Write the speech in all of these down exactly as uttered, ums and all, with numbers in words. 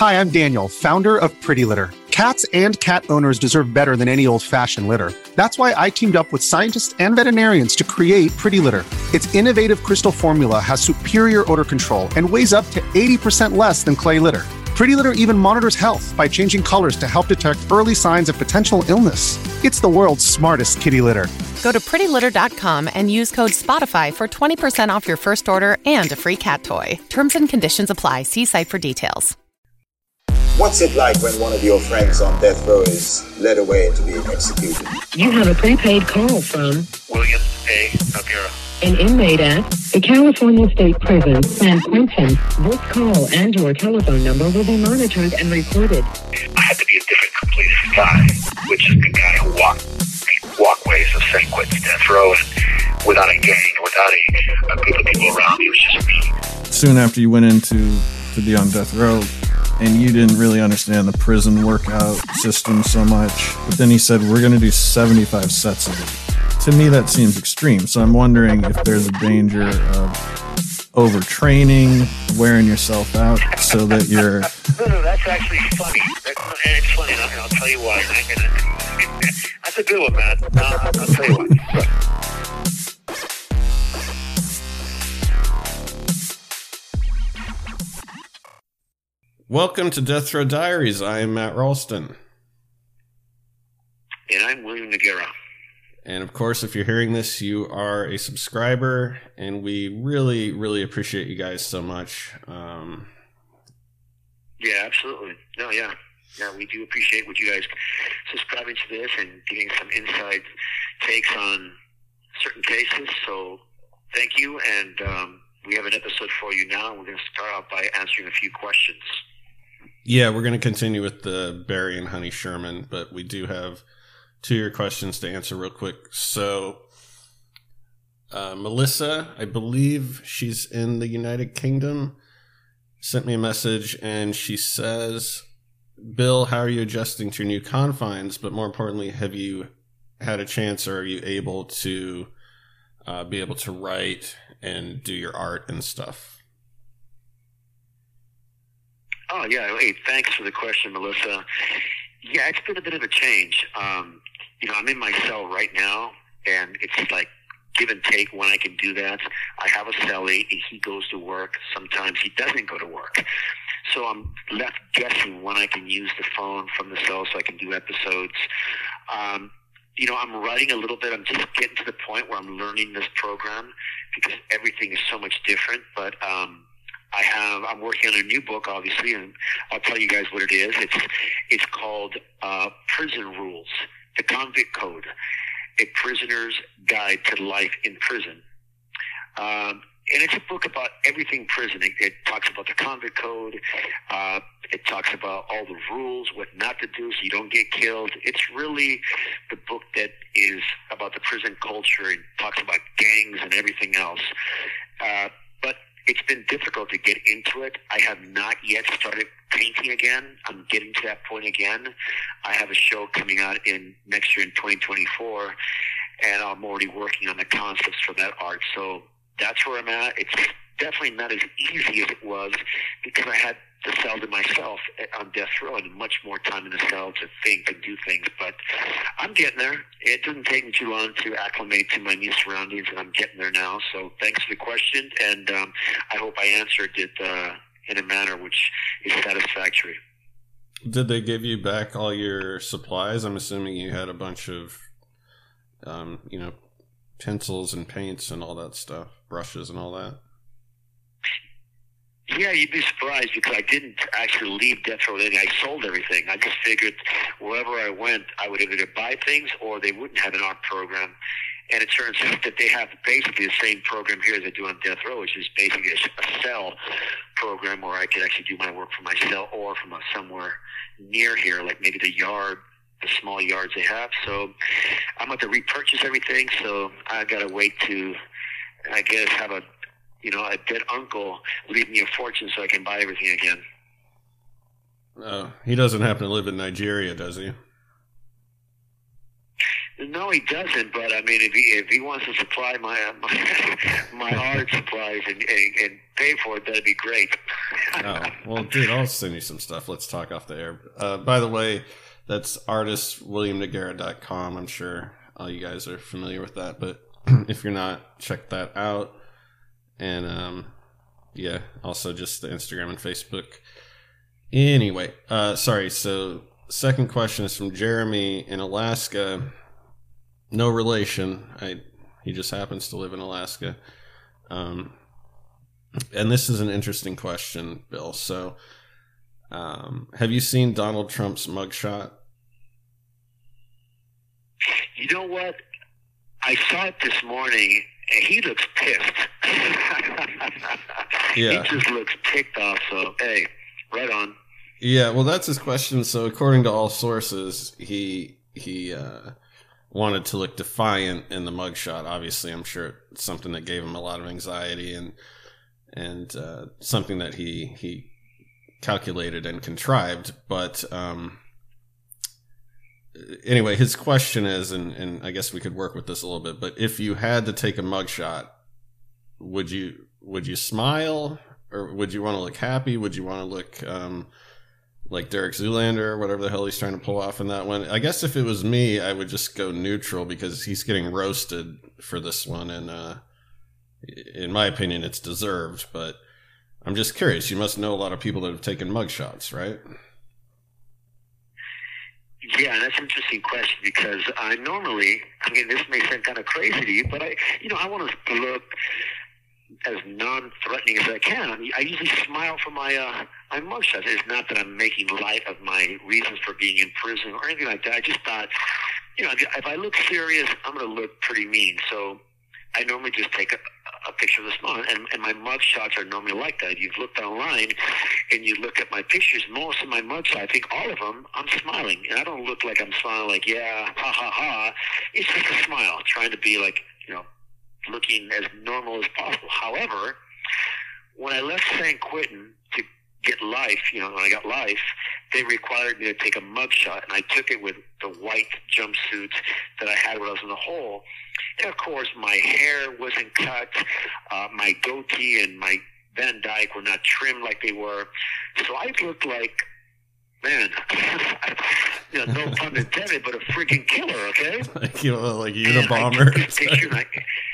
Hi, I'm Daniel, founder of Pretty Litter. Cats and cat owners deserve better than any old-fashioned litter. That's why I teamed up with scientists and veterinarians to create Pretty Litter. Its innovative crystal formula has superior odor control and weighs up to eighty percent less than clay litter. Pretty Litter even monitors health by changing colors to help detect early signs of potential illness. It's the world's smartest kitty litter. Go to pretty litter dot com and use code SPOTIFY for twenty percent off your first order and a free cat toy. Terms and conditions apply. See site for details. What's it like when one of your friends on death row is led away to be executed? You have a prepaid call from William A. Noguera, an inmate at the California State Prison, San Quentin. This call and your telephone number will be monitored and recorded. I had to be a different complete guy, which is the guy who walked the walkways of San Quentin's death row, and without a gang, without a, a group of people around me, it was just me. Soon after you went into to be on death row, and you didn't really understand the prison workout system so much. But then he said, we're going to do seventy-five sets of it. To me, that seems extreme. So I'm wondering if there's a danger of overtraining, wearing yourself out so that you're... No, no, that's actually funny. That, and it's funny, and I'll, and I'll tell you why. That's a good one, man. No, I'll, I'll tell you why. Look. Welcome to Death Row Diaries. I am Matt Ralston. And I'm William Noguera. And of course, if you're hearing this, you are a subscriber, and we really, really appreciate you guys so much. Um, yeah, absolutely. No, yeah. Yeah, we do appreciate what you guys subscribing to this and getting some inside takes on certain cases. So thank you. And um, we have an episode for you now, and we're going to start out by answering a few questions. Yeah, we're going to continue with the Barry and Honey Sherman, but we do have two of your questions to answer real quick. So, uh, Melissa, I believe she's in the United Kingdom, sent me a message, and she says, Bill, how are you adjusting to your new confines? But more importantly, have you had a chance, or are you able to uh, be able to write and do your art and stuff? Oh, yeah. Hey, thanks for the question, Melissa. Yeah, it's been a bit of a change. Um, you know, I'm in my cell right now, and it's like give and take when I can do that. I have a cellie. He goes to work. Sometimes he doesn't go to work. So I'm left guessing when I can use the phone from the cell so I can do episodes. Um, you know, I'm writing a little bit. I'm just getting to the point where I'm learning this program because everything is so much different. But um, I have, I'm working on a new book, obviously, and I'll tell you guys what it is. It's it's called uh, Prison Rules, the Convict Code, a prisoner's guide to life in prison. Um, and it's a book about everything prison. It, it talks about the convict code. Uh, it talks about all the rules, what not to do so you don't get killed. It's really the book that is about the prison culture. It talks about gangs and everything else. Uh, but it's been difficult to get into it. I have not yet started painting again. I'm getting to that point again. I have a show coming out in next year in twenty twenty-four, and I'm already working on the concepts for that art. So that's where I'm at. It's definitely not as easy as it was because I had the cell to myself on death row and much more time in the cell to think and do things. But I'm getting there. It doesn't take me too long to acclimate to my new surroundings, and I'm getting there now. So thanks for the question, and um, I hope I answered it uh, in a manner which is satisfactory. Did they give you back all your supplies? I'm assuming you had a bunch of, um, you know, pencils and paints and all that stuff, brushes and all that. Yeah, you'd be surprised because I didn't actually leave death row. I sold everything. I just figured wherever I went, I would either buy things or they wouldn't have an art program. And it turns out that they have basically the same program here as they do on death row, which is basically a cell program where I could actually do my work from my cell or from a, somewhere near here, like maybe the yard, the small yards they have. So I'm going to repurchase everything. So I got to wait to, I guess, have a you know, a dead uncle leave me a fortune so I can buy everything again. Oh, he doesn't happen to live in Nigeria, does he? No, he doesn't. But I mean, if he if he wants to supply my uh, my, my art supplies and, and and pay for it, that'd be great. Oh well, dude, I'll send you some stuff. Let's talk off the air. Uh, by the way, that's artist william noguera dot com. I'm sure all you guys are familiar with that, but if you're not, check that out. And um, yeah, also just the Instagram and Facebook. Anyway, uh, sorry. So second question is from Jeremy in Alaska. No relation. I he just happens to live in Alaska. Um, and this is an interesting question, Bill. So, um, have you seen Donald Trump's mugshot? You know what? I saw it this morning, and he looks pissed. Yeah. He just looks ticked off. So, hey, right on. Yeah, well, that's his question. So, according to all sources, he he. Uh, wanted to look defiant in the mugshot. Obviously, I'm sure it's something that gave him a lot of anxiety and and uh, something that he he calculated and contrived. But um, anyway, his question is, and, and I guess we could work with this a little bit, but if you had to take a mugshot, would you would you smile, or would you want to look happy? Would you want to look um, like Derek Zoolander or whatever the hell he's trying to pull off in that one? I guess if it was me, I would just go neutral because he's getting roasted for this one. And uh, in my opinion, it's deserved. But I'm just curious. You must know a lot of people that have taken mugshots, right? Yeah, that's an interesting question because I normally, I mean, this may sound kind of crazy to you, but I, you know, I want to look as non-threatening as I can. I, mean, I usually smile for my uh, my mugshots. It's not that I'm making light of my reasons for being in prison or anything like that. I just thought, you know, if I look serious, I'm going to look pretty mean. So I normally just take a, a picture of the smile, and, and my mugshots are normally like that. If you've looked online and you look at my pictures, most of my mugshots, I think all of them, I'm smiling. And I don't look like I'm smiling like, yeah, ha, ha, ha. It's just a smile, trying to be like, you know, looking as normal as possible. However, when I left San Quentin to get life, you know, when I got life, they required me to take a mugshot, and I took it with the white jumpsuit that I had when I was in the hole. And of course, my hair wasn't cut, uh, my goatee and my Van Dyke were not trimmed like they were, so I looked like, man, you know, no pun intended, but a freaking killer, okay? Like, you know, like Unabomber. I,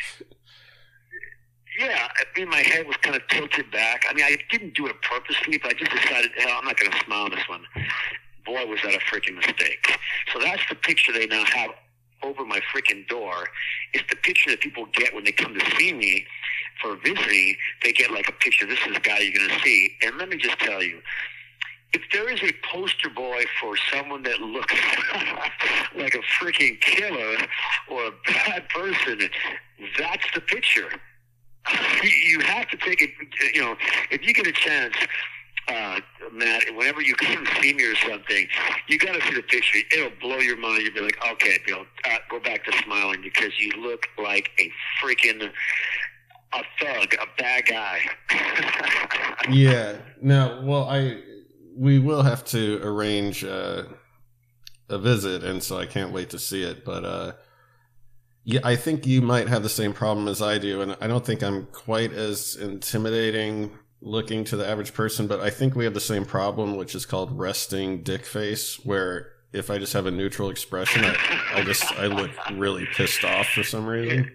yeah, I mean, my head was kind of tilted back. I mean, I didn't do it purposely, but I just decided, hell, I'm not going to smile on this one. Boy, was that a freaking mistake. So that's the picture they now have over my freaking door. It's the picture that people get when they come to see me for visiting. They get like a picture. This is the guy you're going to see. And let me just tell you, if there is a poster boy for someone that looks like a freaking killer or a bad person, that's the picture. You have to take it, you know, if you get a chance, uh, Matt, whenever you come see me or something, you got to see the picture. It'll blow your mind. You'll be like, okay, Bill, uh, go back to smiling because you look like a freaking a thug, a bad guy. Yeah. No, well, I we will have to arrange uh, a visit, and so I can't wait to see it. But uh, yeah, I think you might have the same problem as I do, and I don't think I'm quite as intimidating looking to the average person, but I think we have the same problem, which is called resting dick face, where if I just have a neutral expression, I, I just I look really pissed off for some reason.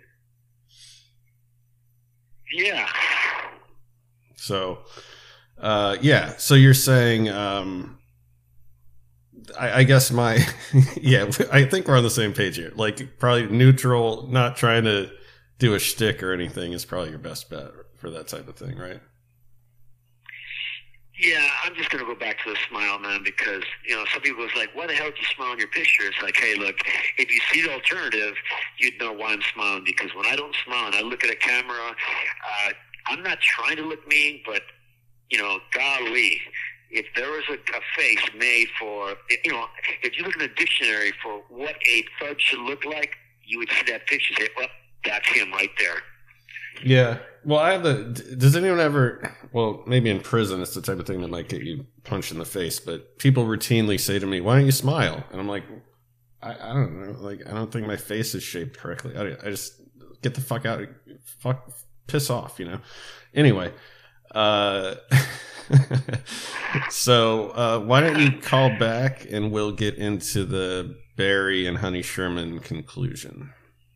Yeah. So, uh, yeah. So you're saying, um, I, I guess my, yeah, I think we're on the same page here. Like, probably neutral, not trying to do a shtick or anything is probably your best bet for that type of thing, right? Yeah, I'm just going to go back to the smile, man, because, you know, some people was like, why the hell did you smile in your picture? It's like, hey, look, if you see the alternative, you'd know why I'm smiling, because when I don't smile and I look at a camera, uh, I'm not trying to look mean, but, you know, golly, if there was a, a face made for, you know, if you look in the dictionary for what a thug should look like, you would see that picture and say, well, that's him right there. Yeah. Well, I have the, does anyone ever, well, maybe in prison, it's the type of thing that might get you punched in the face, but people routinely say to me, why don't you smile? And I'm like, I, I don't know. Like, I don't think my face is shaped correctly. I, I just get the fuck out. Fuck, piss off, you know? Anyway. Uh, so uh, why don't you call back and we'll get into the Barry and Honey Sherman conclusion.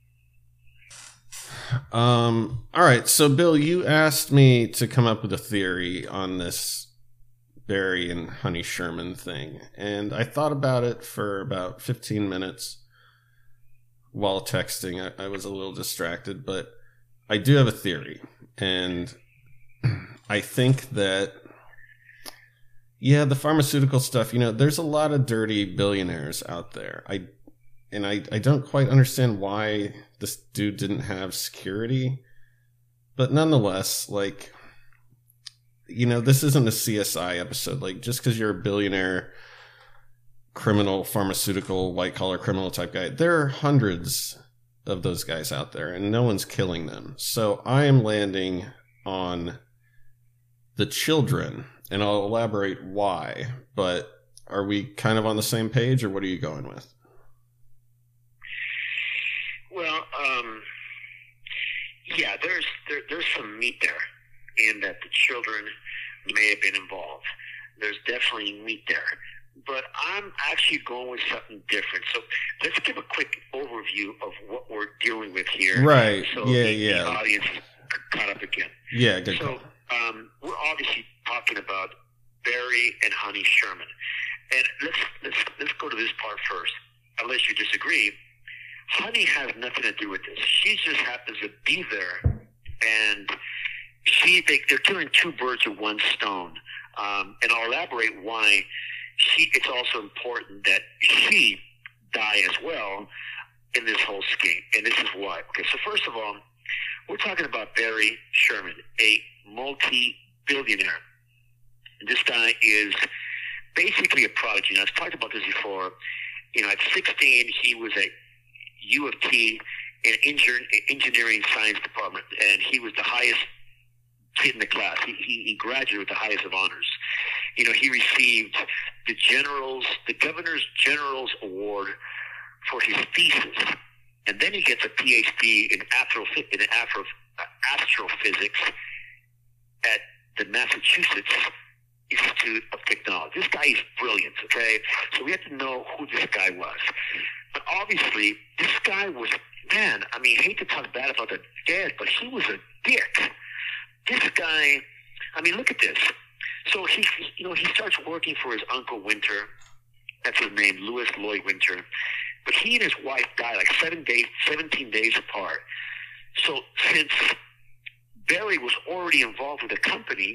Um, all right. So, Bill, you asked me to come up with a theory on this Barry and Honey Sherman thing. And I thought about it for about fifteen minutes while texting. I, I was a little distracted, but I do have a theory. And I think that, yeah, the pharmaceutical stuff, you know, there's a lot of dirty billionaires out there. I And I, I don't quite understand why this dude didn't have security. But nonetheless, like, you know, this isn't a C S I episode. Like, just because you're a billionaire, criminal, pharmaceutical, white-collar criminal type guy, there are hundreds of those guys out there, and no one's killing them. So I am landing on the children, and I'll elaborate why. But are we kind of on the same page, or what are you going with? Well, um, yeah, there's there, there's some meat there in that the children may have been involved. There's definitely meat there. But I'm actually going with something different. So let's give a quick overview of what we're dealing with here. Right. So yeah, the, yeah. the audience is caught up again. Yeah, good So call. um, we're obviously talking about Barry and Honey Sherman. And let's, let's, let's go to this part first, unless you disagree. Honey has nothing to do with this. She just happens to be there, and she they, they're killing two birds with one stone. Um, and I'll elaborate why she. It's also important that she die as well in this whole scheme, and this is why. Okay, so first of all, we're talking about Barry Sherman, a multi-billionaire. This guy is basically a prodigy. And I've talked about this before. You know, at sixteen, he was at U of T in engineering science department, and he was the highest kid in the class. He, he, he graduated with the highest of honors. You know, he received the general's, the governor's general's award for his thesis, and then he gets a P H D in, astro, in astro, astrophysics at the Massachusetts Institute of Technology. This guy is brilliant, okay? So we have to know who this guy was. But obviously, this guy was, man, I mean, I hate to talk bad about the dead, but he was a dick. This guy, I mean, look at this. So he, you know, he starts working for his uncle Winter. That's his name, Louis Lloyd Winter. But he and his wife died like seven days, seventeen days apart. So since Barry was already involved with the company,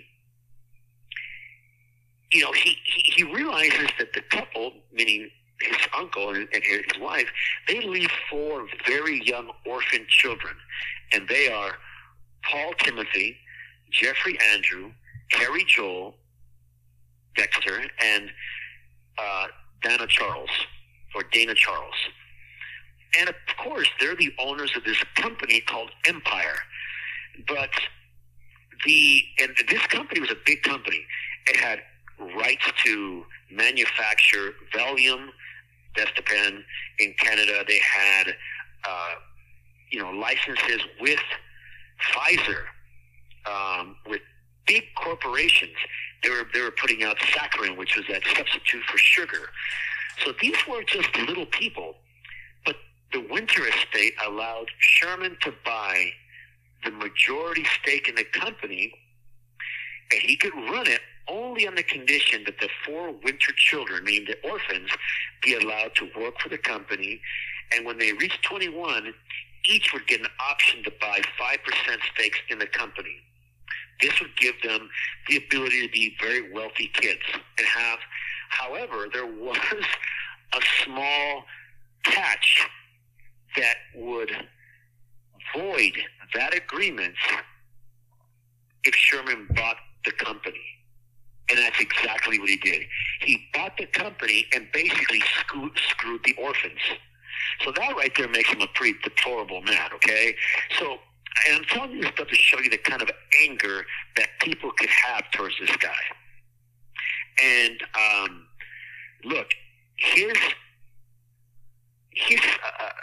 you know, he, he, he realizes that the couple, meaning his uncle and his wife, they leave four very young orphan children. And they are Paul Timothy, Jeffrey Andrew, Harry Joel, Dexter, and uh, Dana Charles, or Dana Charles. And of course, they're the owners of this company called Empire. But the, and this company was a big company. It had rights to manufacture Valium, Destapen in Canada. They had, uh, you know, licenses with Pfizer, um, with big corporations. They were they were putting out saccharin, which was that substitute for sugar. So these were just little people. But the Winter estate allowed Sherman to buy the majority stake in the company, and he could run it only on the condition that the four Winter children, meaning the orphans, be allowed to work for the company. And when they reached twenty-one, each would get an option to buy five percent stakes in the company. This would give them the ability to be very wealthy kids and have, however, there was a small catch that would void that agreement if Sherman bought the company. And that's exactly what he did. He bought the company and basically screwed, screwed the orphans. So that right there makes him a pretty deplorable man, okay? So, and I'm telling you this stuff to show you the kind of anger that people could have towards this guy. And, um, look, his,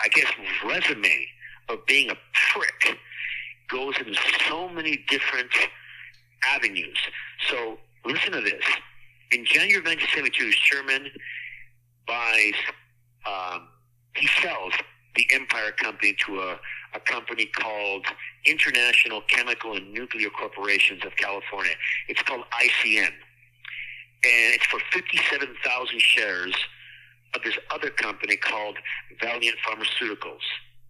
I guess, resume of being a prick goes into so many different avenues. So listen to this. In January of nineteen seventy-two, Sherman buys, um, he sells the Empire Company to a, a company called International Chemical and Nuclear Corporations of California. It's called I C N. And it's for fifty-seven thousand shares of this other company called Valiant Pharmaceuticals.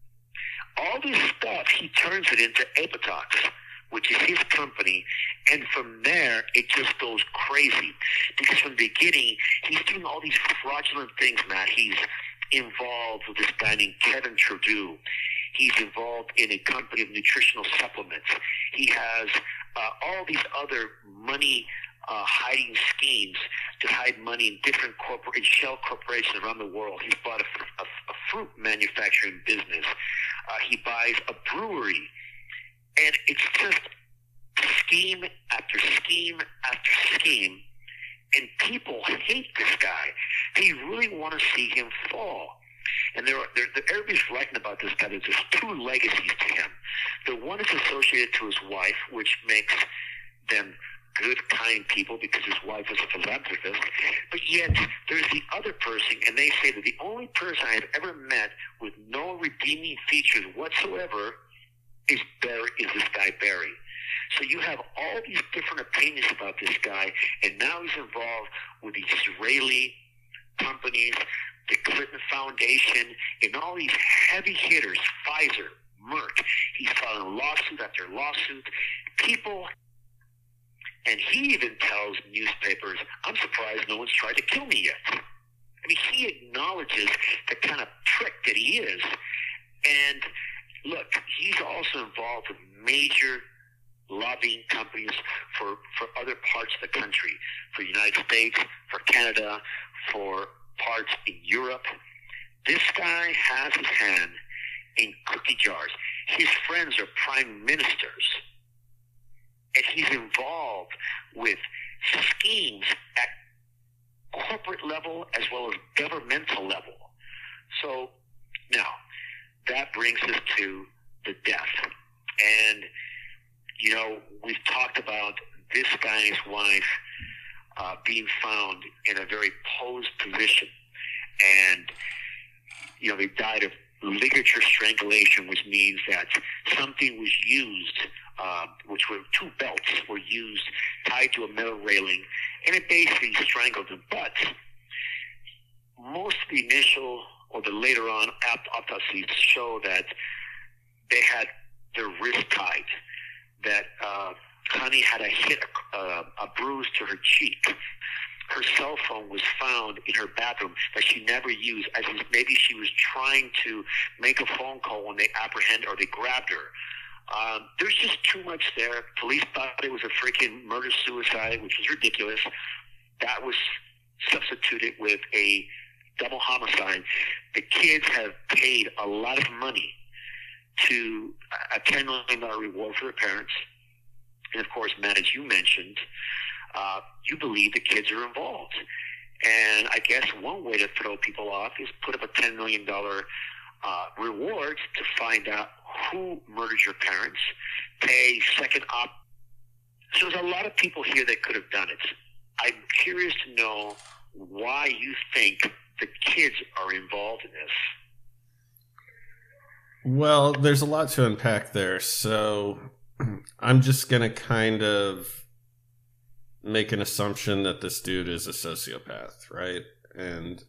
All this stuff, he turns it into Apotox, which is his company, and from there, it just goes crazy. Because from the beginning, he's doing all these fraudulent things, Matt. He's involved with this guy named Kevin Trudeau. He's involved in a company of nutritional supplements. He has uh, all these other money uh, hiding schemes to hide money in different corporate shell corporations around the world. He's bought a, a, a fruit manufacturing business. Uh, he buys a brewery. And it's just scheme after scheme after scheme. And people hate this guy. They really want to see him fall. And there are, there, there, everybody's writing about this guy. There's just two legacies to him. The one is associated to his wife, which makes them good, kind people because his wife is a philanthropist. But yet, there's the other person, and they say that the only person I have ever met with no redeeming features whatsoever is Barry, is this guy Barry. So you have all these different opinions about this guy, and now he's involved with the Israeli companies, the Clinton Foundation, and all these heavy hitters, Pfizer, Merck. He's filing lawsuit after lawsuit. People, and he even tells newspapers, I'm surprised no one's tried to kill me yet. I mean, he acknowledges the kind of prick that he is. And look, he's also involved with major lobbying companies for, for other parts of the country, for the United States, for Canada, for parts in Europe. This guy has his hand in cookie jars. His friends are prime ministers. And he's involved with schemes at corporate level as well as governmental level. So now, that brings us to the death. And, you know, we've talked about this guy and his wife uh, being found in a very posed position. And, you know, they died of ligature strangulation, which means that something was used, uh, which were two belts were used, tied to a metal railing, and it basically strangled them. But most of the initial or the later on autopsies show that they had their wrist tied, that uh, Connie had a hit, uh, a bruise to her cheek. Her cell phone was found in her bathroom that she never used, as if maybe she was trying to make a phone call when they apprehended or they grabbed her. Um, there's just too much there. Police thought it was a freaking murder-suicide, which is ridiculous. That was substituted with a double homicide. The kids have paid a lot of money to a ten million dollars reward for their parents. And of course, Matt, as you mentioned, uh, you believe the kids are involved. And I guess one way to throw people off is put up a ten million dollars uh, reward to find out who murdered your parents, pay second op. So there's a lot of people here that could have done it. I'm curious to know why you think the kids are involved in this. Well, there's a lot to unpack there. So I'm just going to kind of make an assumption that this dude is a sociopath, right? And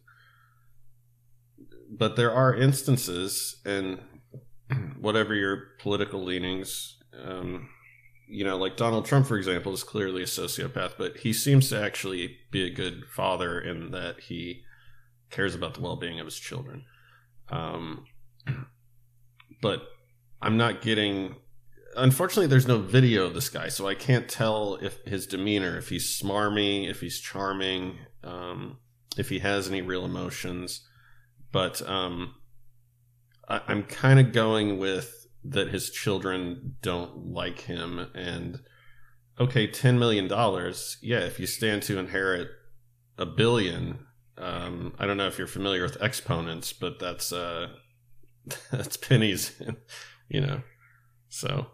but there are instances, and whatever your political leanings, um, you know, like Donald Trump, for example, is clearly a sociopath, but he seems to actually be a good father in that he cares about the well-being of his children. Um, but I'm not getting... Unfortunately, there's no video of this guy, so I can't tell if his demeanor, if he's smarmy, if he's charming, um, if he has any real emotions. But um, I, I'm kind of going with that his children don't like him. And, okay, ten million dollars. Yeah, if you stand to inherit a billion, um, I don't know if you're familiar with exponents, but that's... Uh, that's pennies, you know. So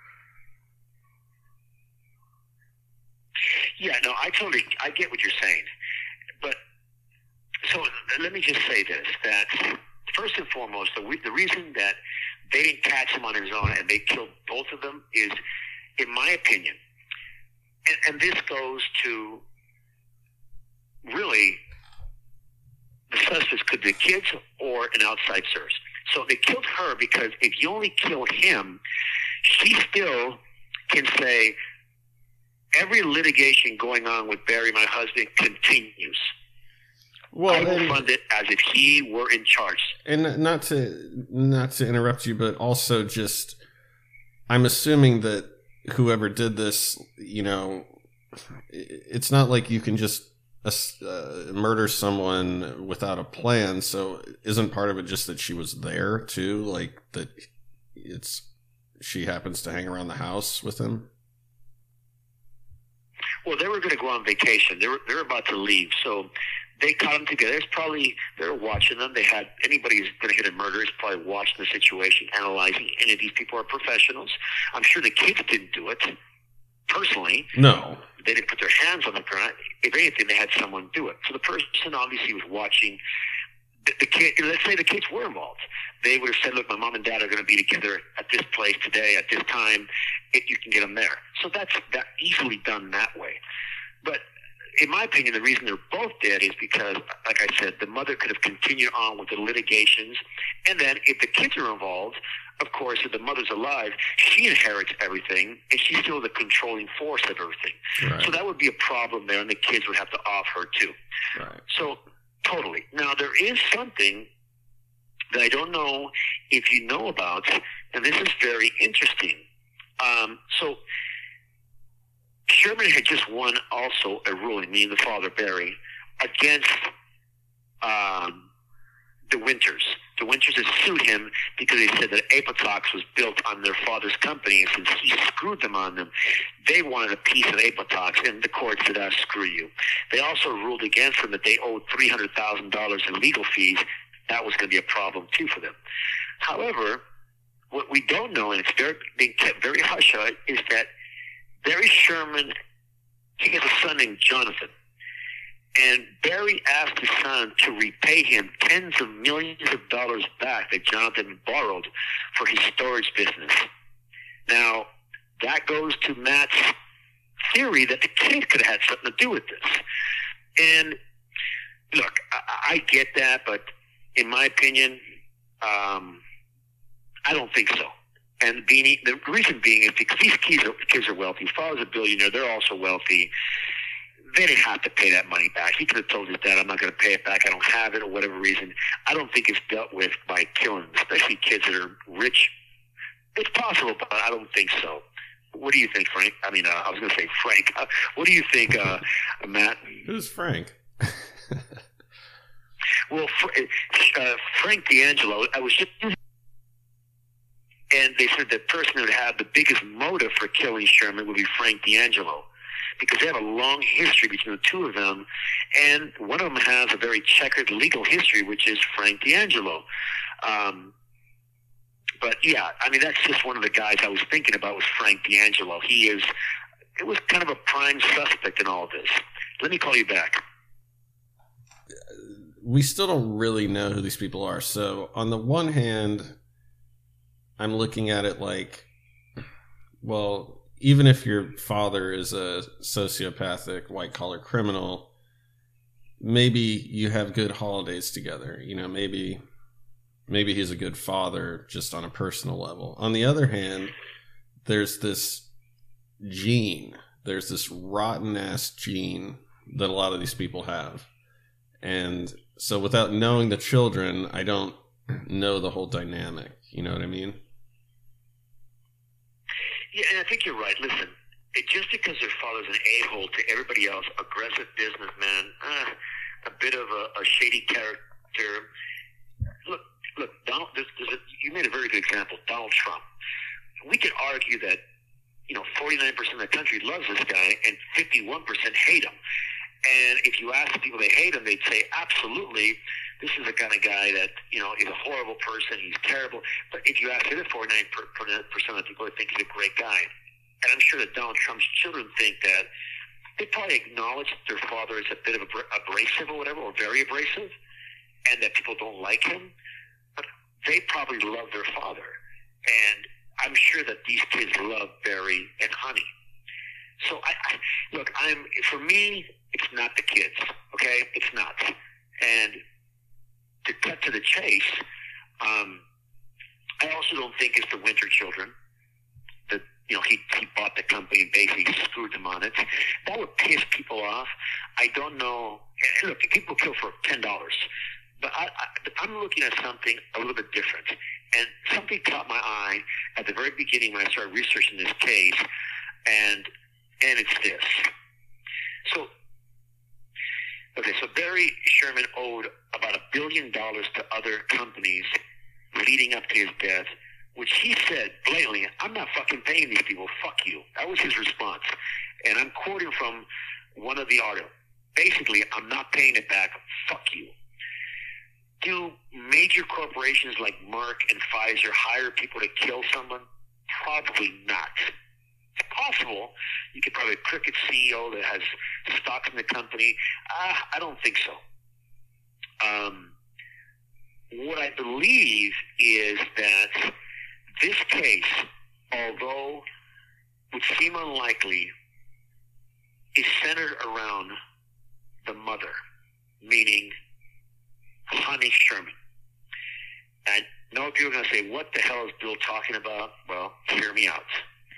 yeah, no, I totally I get what you're saying, but so let me just say this: that first and foremost, the the reason that they didn't catch him on his own and they killed both of them is, in my opinion, and, and this goes to really the suspects could be kids or an outside source. So they killed her because if you only kill him, she still can say every litigation going on with Barry, my husband, continues. Well, I will and, fund it as if he were in charge. And not to not to interrupt you, but also just, I'm assuming that whoever did this, you know, it's not like you can just uh, murder someone without a plan. So isn't part of it just that she was there too? Like that it's, she happens to hang around the house with him? Well, they were going to go on vacation. They were, they were about to leave. So they caught them together. It's probably, they were watching them. They had, anybody who's going to hit a murder is probably watching the situation, analyzing. Any of these people are professionals. I'm sure the kids didn't do it personally. No. They didn't put their hands on the gun. If anything, they had someone do it. So the person obviously was watching the, the kid. Let's say the kids were involved. They would have said, look, my mom and dad are going to be together at this place today, at this time. It, you can get them there. So that's that easily done that way. But in my opinion, the reason they're both dead is because, like I said, the mother could have continued on with the litigations. And then if the kids are involved, of course, if the mother's alive, she inherits everything, and she's still the controlling force of everything. Right. So that would be a problem there, and the kids would have to off her too. Right. So totally. Now, there is something that I don't know if you know about, and this is very interesting. Um, so Sherman had just won also a ruling, meaning the father, Barry, against um, the Winters. The Winters had sued him because they said that Apotox was built on their father's company, and since he screwed them on them, they wanted a piece of Apotox, and the court said, ah, screw you. They also ruled against them that they owed three hundred thousand dollars in legal fees. That was going to be a problem, too, for them. However, what we don't know, and it's very, being kept very hush, is that Barry Sherman, he has a son named Jonathan. And Barry asked his son to repay him tens of millions of dollars back that Jonathan borrowed for his storage business. Now, that goes to Matt's theory that the kid could have had something to do with this. And look, I, I get that, but in my opinion, um, I don't think so. And Beanie, the reason being is because these kids are, kids are wealthy. His father's a billionaire. They're also wealthy. They didn't have to pay that money back. He could have told his dad, I'm not going to pay it back. I don't have it, or whatever reason. I don't think it's dealt with by killing them, especially kids that are rich. It's possible, but I don't think so. What do you think, Frank? I mean, uh, I was going to say Frank. Uh, what do you think, uh, Matt? Who's Frank? Well, uh, Frank D'Angelo, I was just... And they said the person who would have the biggest motive for killing Sherman would be Frank D'Angelo, because they have a long history between the two of them, and one of them has a very checkered legal history, which is Frank D'Angelo. Um, but yeah, I mean, that's just one of the guys I was thinking about was Frank D'Angelo. He is, it was kind of a prime suspect in all of this. Let me call you back. We still don't really know who these people are. So on the one hand, I'm looking at it like, well, even if your father is a sociopathic white-collar criminal, maybe you have good holidays together. You know, maybe maybe he's a good father just on a personal level. On the other hand, there's this gene. There's this rotten-ass gene that a lot of these people have. And so without knowing the children, I don't know the whole dynamic. You know what I mean? Yeah, and I think you're right. Listen, it, just because their father's an a-hole to everybody else, aggressive businessman, uh, a bit of a, a shady character. Look, look, Donald. There's, there's a, you made a very good example, Donald Trump. We could argue that, you know, forty-nine percent of the country loves this guy and fifty-one percent hate him. And if you ask the people they hate him, they'd say absolutely this is the kind of guy that, you know, is a horrible person. He's terrible. But if you ask the other forty-nine percent of people, they think he's a great guy. And I'm sure that Donald Trump's children think that they probably acknowledge that their father is a bit of abrasive or whatever, or very abrasive, and that people don't like him. But they probably love their father. And I'm sure that these kids love Barry and Honey. So, I, I look, I'm for me, it's not the kids, okay? It's not. And to cut to the chase, um, I also don't think it's the Winter children. That, you know, he, he bought the company and basically screwed them on it. That would piss people off. I don't know. Look, people kill for ten dollars. But I, I, I'm looking at something a little bit different. And something caught my eye at the very beginning when I started researching this case, and and it's this. So, okay, so Barry Sherman owed about a billion dollars to other companies leading up to his death, which he said blatantly, I'm not fucking paying these people, fuck you. That was his response. And I'm quoting from one of the articles. Basically, I'm not paying it back, fuck you. Do major corporations like Merck and Pfizer hire people to kill someone? Probably not. It's possible. You could probably a Cricket C E O that has stocks in the company. Uh, I don't think so. Um, what I believe is that this case, although would seem unlikely, is centered around the mother, meaning Honey Sherman. And no people are going to say, what the hell is Bill talking about? Well, hear me out.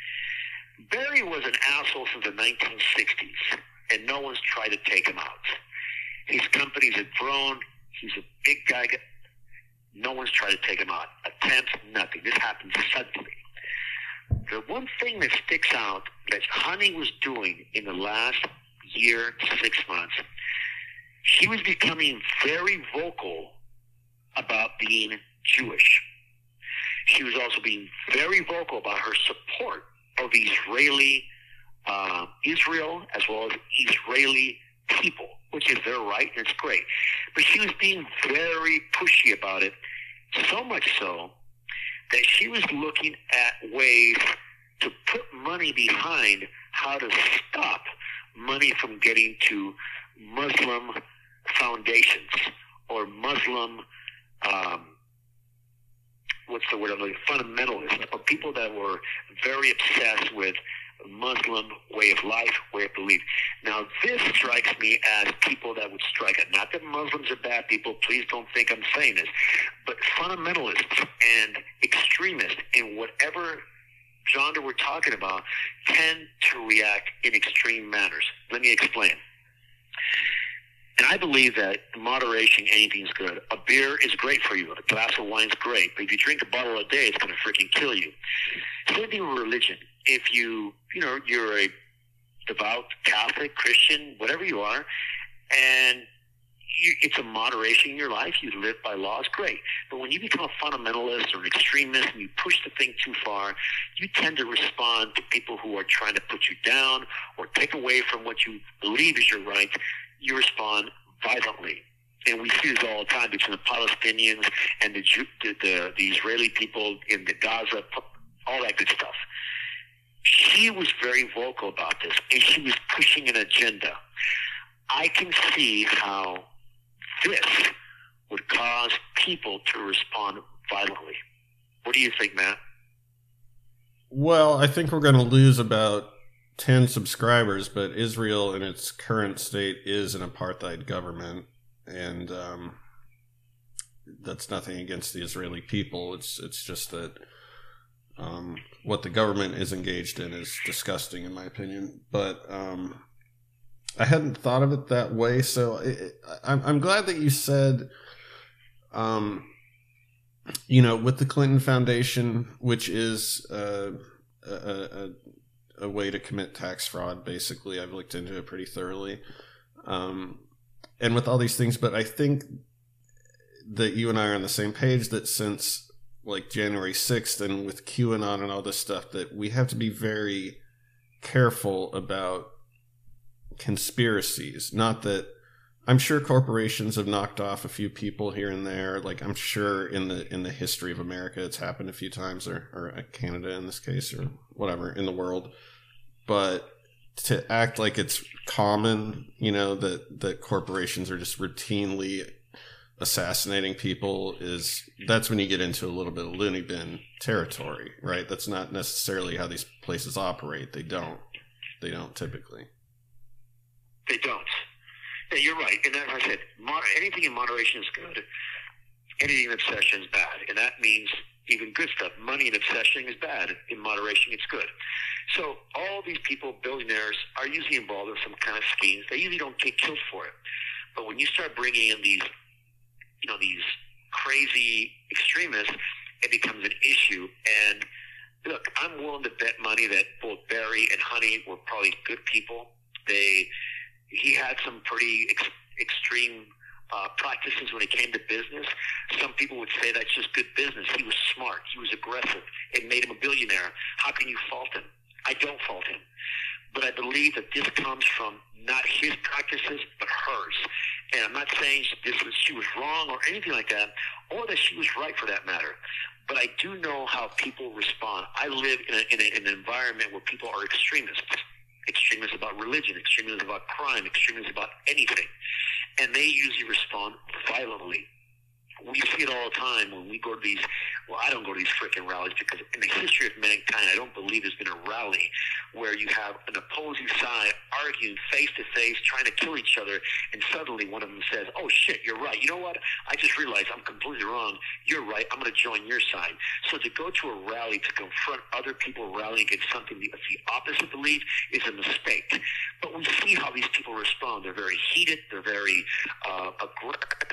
Barry was an asshole since the nineteen sixties, and no one's tried to take him out. His companies have grown. He's a big guy. No one's tried to take him out. Attempts, nothing. This happened suddenly. The one thing that sticks out that Honey was doing in the last year to six months, she was becoming very vocal about being Jewish. She was also being very vocal about her support of Israeli, uh, Israel, as well as Israeli people, which is their right, and it's great. But she was being very pushy about it, so much so that she was looking at ways to put money behind how to stop money from getting to Muslim foundations or Muslim, um, what's the word I'm looking for, fundamentalists, or people that were very obsessed with Muslim way of life, way of belief. Now, this strikes me as people that would strike it. Not that Muslims are bad people. Please don't think I'm saying this. But fundamentalists and extremists in whatever genre we're talking about tend to react in extreme manners. Let me explain. And I believe that in moderation, anything's good. A beer is great for you. A glass of wine is great. But if you drink a bottle a day, it's going to freaking kill you. Same thing with religion. If you, you know, you're a devout Catholic, Christian, whatever you are, and you, it's a moderation in your life, you live by laws, great. But when you become a fundamentalist or an extremist and you push the thing too far, you tend to respond to people who are trying to put you down or take away from what you believe is your right. You respond violently. And we see this all the time between the Palestinians and the, the, the, the Israeli people in the Gaza, all that good stuff. She was very vocal about this, and she was pushing an agenda. I can see how this would cause people to respond violently. What do you think, Matt? Well, I think we're going to lose about ten subscribers, but Israel in its current state is an apartheid government, and um, that's nothing against the Israeli people. It's it's just that um, what the government is engaged in is disgusting, in my opinion. But um, I hadn't thought of it that way, so it, I'm, I'm glad that you said, um, you know, with the Clinton Foundation, which is uh, a, a a way to commit tax fraud, basically. I've looked into it pretty thoroughly. Um, and with all these things, but I think that you and I are on the same page that since like January sixth and with QAnon and all this stuff, that we have to be very careful about conspiracies. Not that I'm sure corporations have knocked off a few people here and there. Like I'm sure in the in the history of America, it's happened a few times, or or Canada in this case, or whatever in the world. But to act like it's common, you know, that that corporations are just routinely assassinating people is that's when you get into a little bit of loony bin territory, right? That's not necessarily how these places operate. They don't. They don't typically. They don't. Yeah, you're right. And as I said, moder- anything in moderation is good. Anything in obsession is bad. And that means even good stuff. Money in obsession is bad. In moderation, it's good. So all these people, billionaires, are usually involved in some kind of schemes. They usually don't get killed for it. But when you start bringing in these, you know, these crazy extremists, it becomes an issue. And look, I'm willing to bet money that both Barry and Honey were probably good people. They... He had some pretty ex- extreme uh, practices when it came to business. Some people would say that's just good business. He was smart. He was aggressive. It made him a billionaire. How can you fault him? I don't fault him. But I believe that this comes from not his practices, but hers. And I'm not saying this was, she was wrong or anything like that, or that she was right for that matter. But I do know how people respond. I live in, a, in, a, in an environment where people are extremists. Extremists about religion, extremists about crime, extremists about anything. And they usually respond violently. We see it all the time when we go to these, well, I don't go to these freaking rallies because in the history of mankind, I don't believe there's been a rally where you have an opposing side arguing face to face, trying to kill each other, and suddenly one of them says, oh shit, you're right. You know what? I just realized I'm completely wrong. You're right. I'm going to join your side. So to go to a rally to confront other people rallying against something that's the opposite belief is a mistake. But we see how these people respond. They're very heated. They're very uh, aggressive.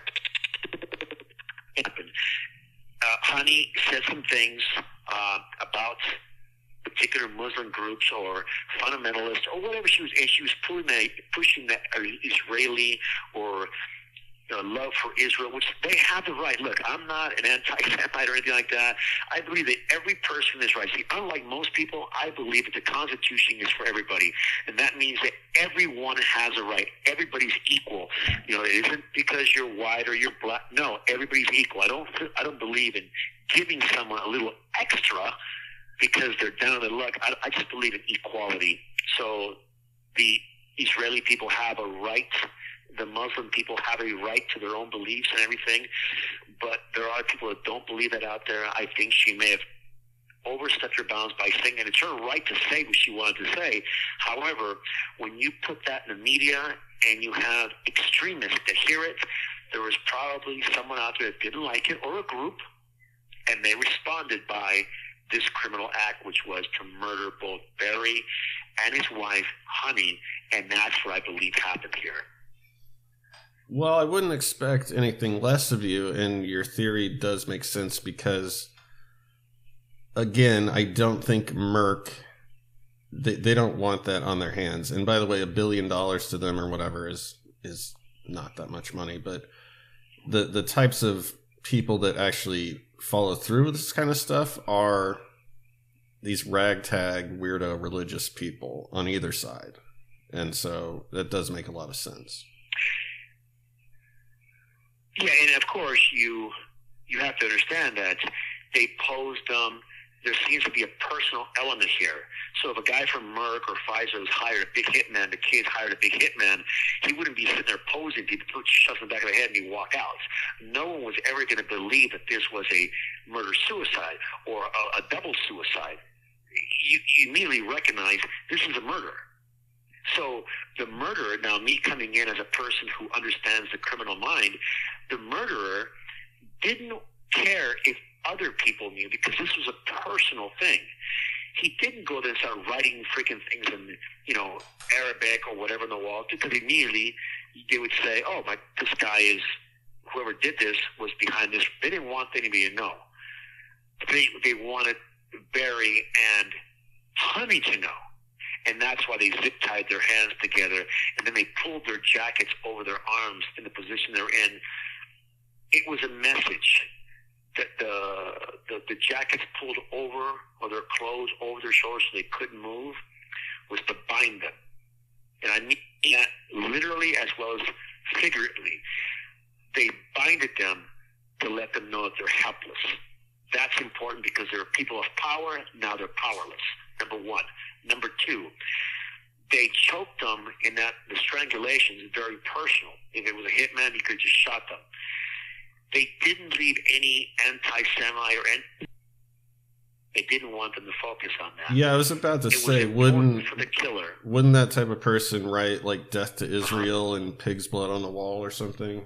Happened. Uh, Honey said some things uh, about particular Muslim groups or fundamentalists or whatever she was, and she was pushing that, pushing that Israeli or you know, love for Israel, which they have the right. Look, I'm not an anti-Semite or anything like that. I believe that every person is right. See, unlike most people, I believe that the Constitution is for everybody, and that means that everyone has a right. Everybody's equal. You know, it isn't because you're white or you're black. No, everybody's equal. I don't. I don't believe in giving someone a little extra because they're down on their luck. I, I just believe in equality. So the Israeli people have a right. The Muslim people have a right to their own beliefs and everything, but there are people that don't believe that out there. I think she may have overstepped her bounds by saying that it's her right to say what she wanted to say. However, when you put that in the media and you have extremists that hear it, there was probably someone out there that didn't like it or a group, and they responded by this criminal act, which was to murder both Barry and his wife, Honey, and that's what I believe happened here. Well, I wouldn't expect anything less of you, and your theory does make sense because, again, I don't think Merck, they, they don't want that on their hands. And by the way, a billion dollars to them or whatever is is not that much money, but the, the types of people that actually follow through with this kind of stuff are these ragtag, weirdo religious people on either side. And so that does make a lot of sense. Yeah, and of course you you have to understand that they posed um there seems to be a personal element here. So if a guy from Merck or Pfizer has hired a big hitman, the kid's hired a big hitman, he wouldn't be sitting there posing, people put shots in the back of the head and he walk out. No one was ever going to believe that this was a murder-suicide or a, a double suicide. You, you immediately recognize this is a murder. So the murderer, now me coming in as a person who understands the criminal mind, the murderer didn't care if other people knew because this was a personal thing. He didn't go there and start writing freaking things in, you know, Arabic or whatever on the wall because immediately they would say, oh, my, this guy is, whoever did this was behind this. They didn't want anybody to know. They, they wanted Barry and Honey to know. And that's why they zip-tied their hands together, and then they pulled their jackets over their arms in the position they're in. It was a message that the, the the jackets pulled over, or their clothes over their shoulders so they couldn't move, was to bind them. And I mean that literally as well as figuratively. They binded them to let them know that they're helpless. That's important because there are people of power, now they're powerless, number one. Number two, they choked them in that the strangulation is very personal. If it was a hitman, he could have just shot them. They didn't leave any anti-Semite or any, they didn't want them to focus on that. Yeah, I was about to it say, was wouldn't for the killer. Wouldn't that type of person write like "Death to Israel" and "Pig's blood on the wall" or something?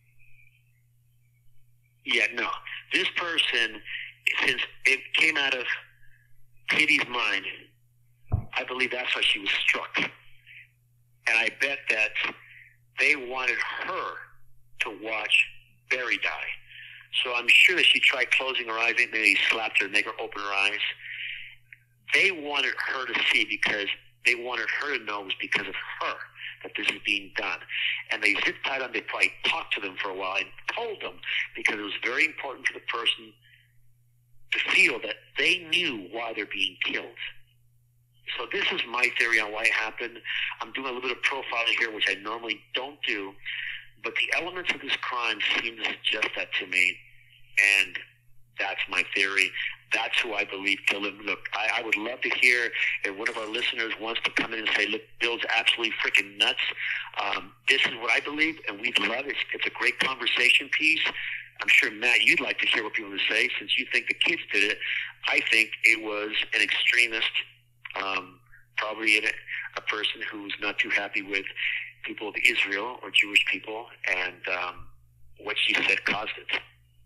Yeah, no. This person, since it came out of Kitty's mind, I believe that's why she was struck. And I bet that they wanted her to watch Barry die. So I'm sure that she tried closing her eyes, maybe he slapped her, make her open her eyes. They wanted her to see because they wanted her to know it was because of her that this is being done. And they zip tied them. They probably talked to them for a while and told them because it was very important for the person to feel that they knew why they're being killed. So this is my theory on why it happened. I'm doing a little bit of profiling here, which I normally don't do, but the elements of this crime seem to suggest that to me, and that's my theory. That's who I believe killed him. Look, I, I would love to hear if one of our listeners wants to come in and say, look, Bill's absolutely freaking nuts. Um, this is what I believe, and we'd love it. It's, it's a great conversation piece. I'm sure, Matt, you'd like to hear what people would say since you think the kids did it. I think it was an extremist, um, probably a, a person who's not too happy with people of Israel or Jewish people, and um, what she said caused it.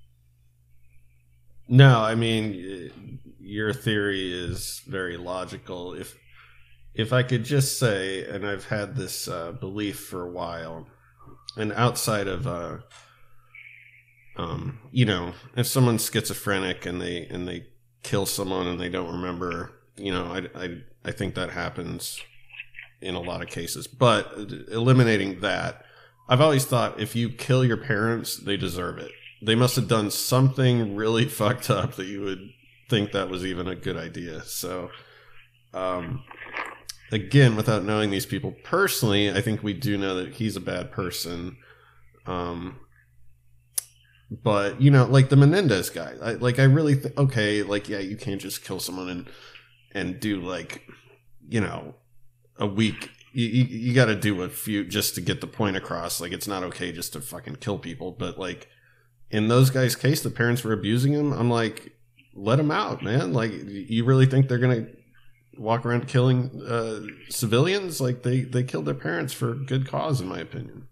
No, I mean, your theory is very logical. If if I could just say, and I've had this uh, belief for a while, and outside of, uh, um, you know, if someone's schizophrenic and they and they kill someone and they don't remember, you know, I I I think that happens in a lot of cases. But eliminating that, I've always thought if you kill your parents, they deserve it. They must have done something really fucked up that you would think that was even a good idea. So, um, again, without knowing these people personally, I think we do know that he's a bad person. Um, but, you know, like the Menendez guy, I, like I really, th- okay, like, yeah, you can't just kill someone and, and do like, you know, a week. You, you, you got to do a few just to get the point across. Like, it's not okay just to fucking kill people, but like, in those guys' case, the parents were abusing him. I'm like, let them out, man. Like, you really think they're going to walk around killing uh, civilians? Like, they, they killed their parents for good cause, in my opinion.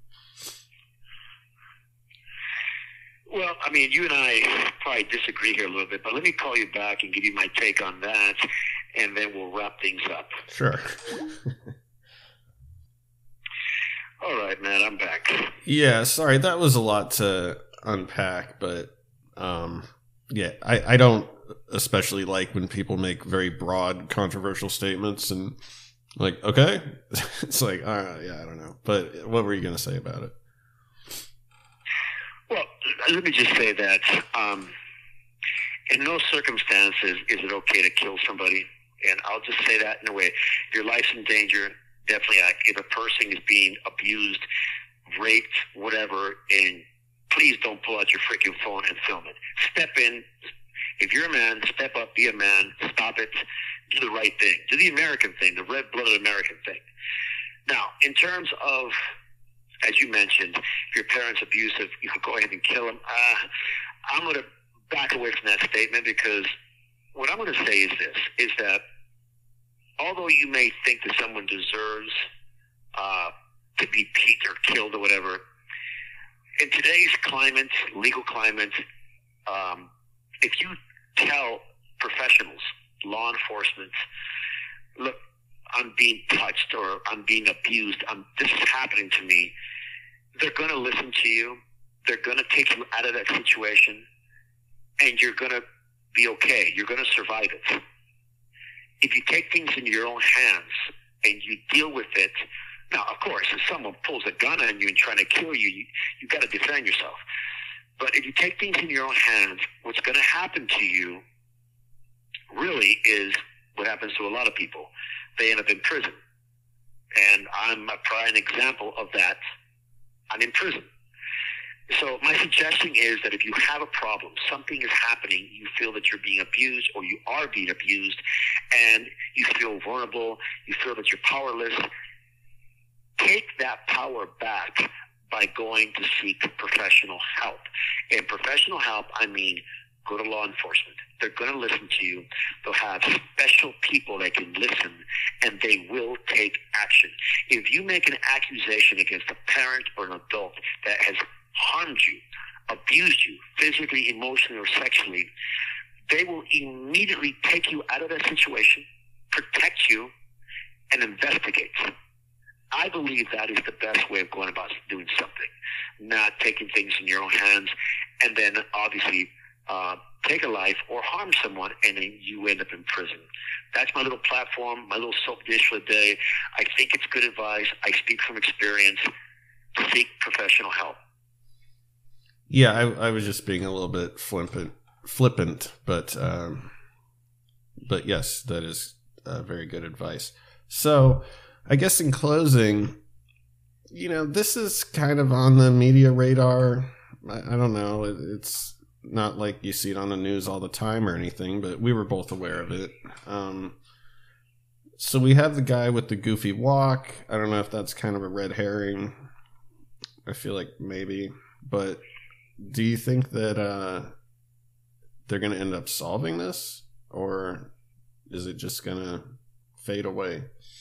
Well, I mean, you and I probably disagree here a little bit, but let me call you back and give you my take on that, and then we'll wrap things up. Sure. All right, man, I'm back. Yeah, sorry, that was a lot to unpack, but um yeah, I, I don't especially like when people make very broad controversial statements and like, okay. It's like, all right, yeah, I don't know. But what were you going to say about it? Well, let me just say that um in no circumstances is it okay to kill somebody, and I'll just say that in a way. Your life's in danger, definitely. Like, if a person is being abused, raped, whatever, and please don't pull out your freaking phone and film it. Step in. If you're a man, step up, be a man, stop it, do the right thing. Do the American thing, the red-blooded American thing. Now, in terms of, as you mentioned, if your parents abusive, you could go ahead and kill them. Uh, I'm going to back away from that statement because what I'm going to say is this, is that although you may think that someone deserves uh, to be beat or killed or whatever, in today's climate, legal climate, um, if you tell professionals, law enforcement, look, I'm being touched or I'm being abused, I'm, this is happening to me, they're going to listen to you. They're going to take you out of that situation, and you're going to be okay. You're going to survive it. If you take things into your own hands and you deal with it, now, of course, if someone pulls a gun on you and trying to kill you, you you got to defend yourself. But if you take things in your own hands, what's going to happen to you really is what happens to a lot of people. They end up in prison. And I'm a prime example of that. I'm in prison. So my suggestion is that if you have a problem, something is happening, you feel that you're being abused or you are being abused, and you feel vulnerable, you feel that you're powerless, take that power back by going to seek professional help. And professional help, I mean, go to law enforcement. They're going to listen to you. They'll have special people that can listen, and they will take action. If you make an accusation against a parent or an adult that has harmed you, abused you, physically, emotionally, or sexually, they will immediately take you out of that situation, protect you, and investigate. I believe that is the best way of going about doing something, not taking things in your own hands and then obviously uh, take a life or harm someone and then you end up in prison. That's my little platform, my little soap dish for the day. I think it's good advice. I speak from experience. Seek professional help. Yeah, I, I was just being a little bit flippant, flippant, but um, but yes, that is uh, very good advice. So, I guess in closing, you know, this is kind of on the media radar. I, I don't know, it, it's not like you see it on the news all the time or anything, but we were both aware of it. Um, so we have the guy with the goofy walk. I don't know if that's kind of a red herring. I feel like maybe, but do you think that uh, they're going to end up solving this, or is it just going to fade away?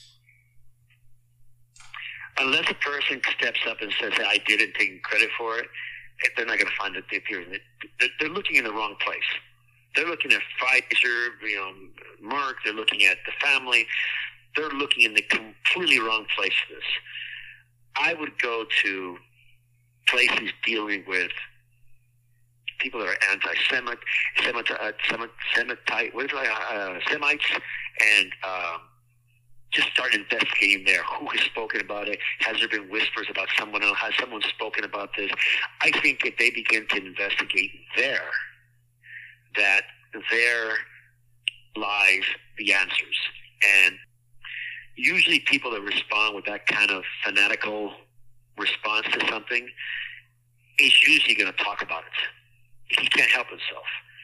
Unless a person steps up and says, hey, I did it, taking credit for it, they're not going to find it. They're looking in the wrong place. They're looking at Pfizer, you know, Merck. They're looking at the family. They're looking in the completely wrong place for this. I would go to places dealing with people that are anti-Semite, Semite, uh, Semite, Semite what is it, uh, Semites, and um, just start investigating there. Who has spoken about it? Has there been whispers about someone else? Has someone spoken about this? I think if they begin to investigate there, that there lies the answers. And usually people that respond with that kind of fanatical response to something is usually going to talk about it. He can't help himself.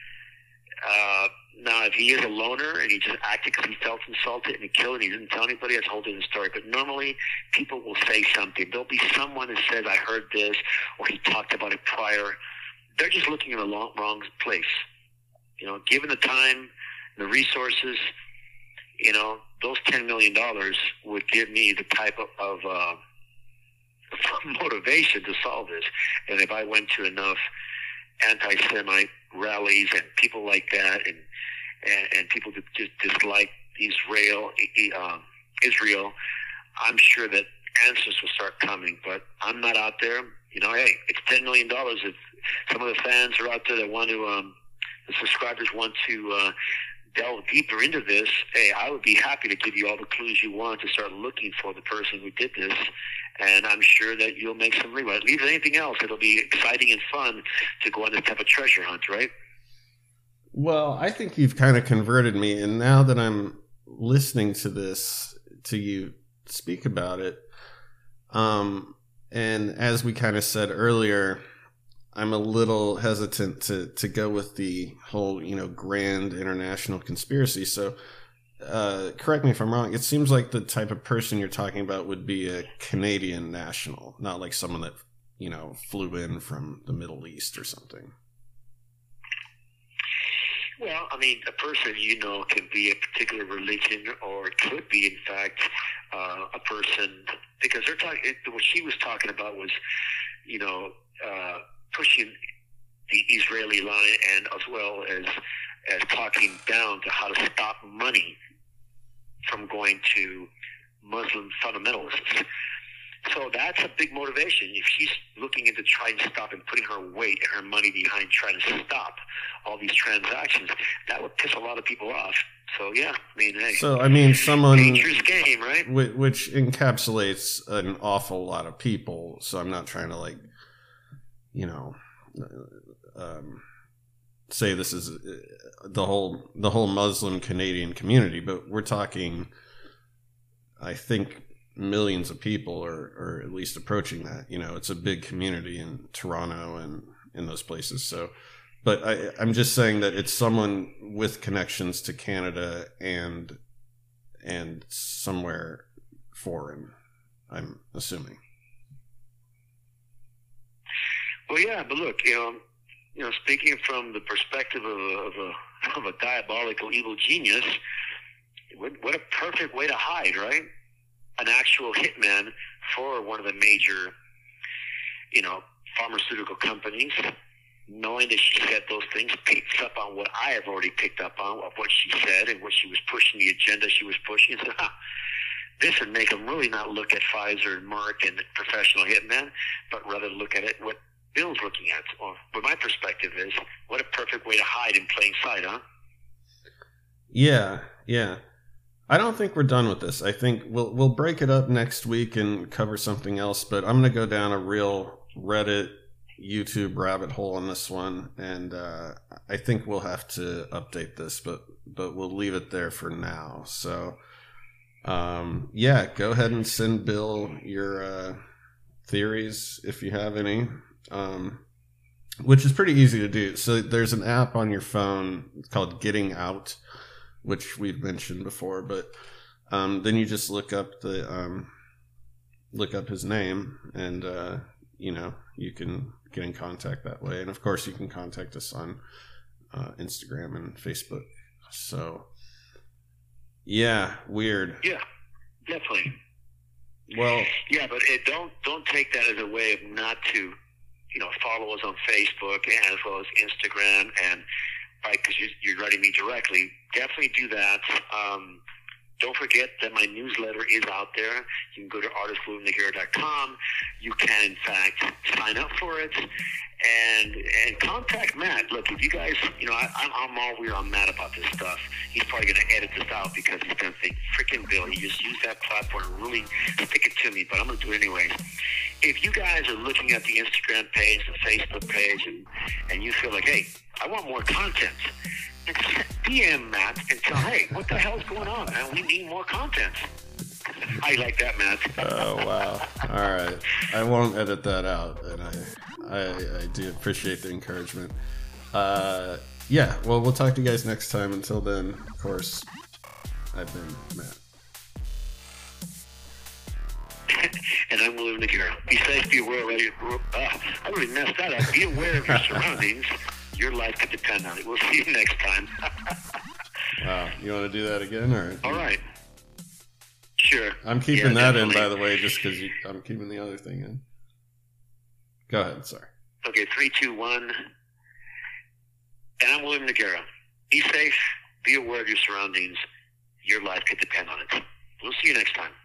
Uh, now, if he is a loner and he just acted because he felt insulted and he killed and he didn't tell anybody, that's a whole different story. But normally, people will say something. There'll be someone that says, I heard this, or he talked about it prior. They're just looking in the long, wrong place. You know, given the time, the resources, you know, those ten million dollars would give me the type of, of uh, motivation to solve this. And if I went to enough anti-Semite rallies and people like that, and and, and people that just dislike Israel, um, Israel, I'm sure that answers will start coming. But I'm not out there. You know, hey, it's ten million dollars. If some of the fans are out there that want to, um, the subscribers want to uh, delve deeper into this, hey, I would be happy to give you all the clues you want to start looking for the person who did this. And I'm sure that you'll make some leeway. Leave anything else, it'll be exciting and fun to go on this type of treasure hunt, right? Well, I think you've kind of converted me. And now that I'm listening to this, to you speak about it, um, and as we kind of said earlier, I'm a little hesitant to, to go with the whole, you know, grand international conspiracy. So uh, correct me if I'm wrong. It seems like the type of person you're talking about would be a Canadian national, not like someone that, you know, flew in from the Middle East or something. Well, I mean, a person, you know, can be a particular religion, or it could be, in fact, uh, a person, because they're talking, what she was talking about was, you know, uh, pushing the Israeli line, and as well as as talking down to how to stop money from going to Muslim fundamentalists. So that's a big motivation. If she's looking into trying to stop and putting her weight and her money behind trying to stop all these transactions, that would piss a lot of people off. So, yeah, I mean, hey. So, I mean, someone... dangerous game, right? Which encapsulates an awful lot of people. So I'm not trying to, like, you know, um, say this is the whole the whole Muslim Canadian community, but we're talking, I think, millions of people, or or at least approaching that. You know, it's a big community in Toronto and in those places. So, but I, I'm just saying that it's someone with connections to Canada and and somewhere foreign, I'm assuming. Well, yeah, but look, you know, you know, speaking from the perspective of a, of a, of a diabolical evil genius, what, what a perfect way to hide, right? An actual hitman for one of the major, you know, pharmaceutical companies, knowing that she said those things, picks up on what I have already picked up on, of what she said and what she was pushing, the agenda she was pushing, and said, huh, this would make them really not look at Pfizer and Merck and professional hitmen, but rather look at it what Bill's looking at. Or what my perspective is, what a perfect way to hide in plain sight, huh? Yeah, yeah. I don't think we're done with this. I think we'll we'll break it up next week and cover something else, but I'm going to go down a real Reddit, YouTube rabbit hole on this one, and uh, I think we'll have to update this, but but we'll leave it there for now. So, um, yeah, go ahead and send Bill your uh, theories if you have any, um, which is pretty easy to do. So there's an app on your phone called Getting Out, which we've mentioned before, but um, then you just look up the um, look up his name, and uh, you know, you can get in contact that way. And of course, you can contact us on uh, Instagram and Facebook. So, yeah, weird. Yeah, definitely. Well, yeah, but it, don't don't take that as a way of not to, you know, follow us on Facebook and as well as Instagram, and right, because you, you're writing me directly. Definitely do that. Um, don't forget that my newsletter is out there. You can go to artist william nogueira dot com. You can, in fact, sign up for it and and contact Matt. Look, if you guys, you know, I, I'm, I'm all weird on Matt about this stuff. He's probably going to edit this out because he's going to think, freaking Bill, he just used that platform to really stick it to me, but I'm going to do it anyways. If you guys are looking at the Instagram page, the Facebook page, and, and you feel like, hey, I want more content, and D M Matt and tell, hey, what the hell's going on, man? We need more content. I like that, Matt. Oh, wow. All right. I won't edit that out, and I I, I do appreciate the encouragement. Uh, yeah, well, we'll talk to you guys next time. Until then, of course, I've been Matt. And I'm William Nogueira. Be safe, be aware of your, uh, I really messed that up. Be aware of your surroundings. Your life could depend on it. We'll see you next time. Wow. You want to do that again? Or all right. Sure. I'm keeping yeah, that definitely. in, by the way, just because I'm keeping the other thing in. Go ahead. Sorry. Okay, three, two, one. And I'm William Nogueira. Be safe. Be aware of your surroundings. Your life could depend on it. We'll see you next time.